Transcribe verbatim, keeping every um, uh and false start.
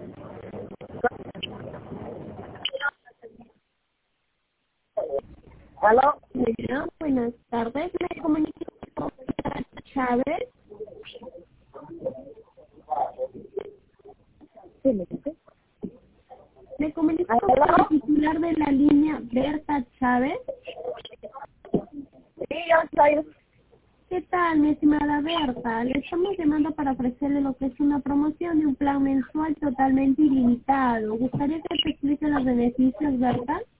¿Aló? Bueno, buenas tardes, me comunico con Chávez. Sí, me dice. Me comunico con el titular de la línea, Berta Chávez. Sí, yo soy. ¿Qué tal, mi estimada Berta? Le estamos llamando para ofrecerle lo que es una promoción de un plan mensual totalmente ilimitado. ¿Gustaría que te explique los beneficios, Berta?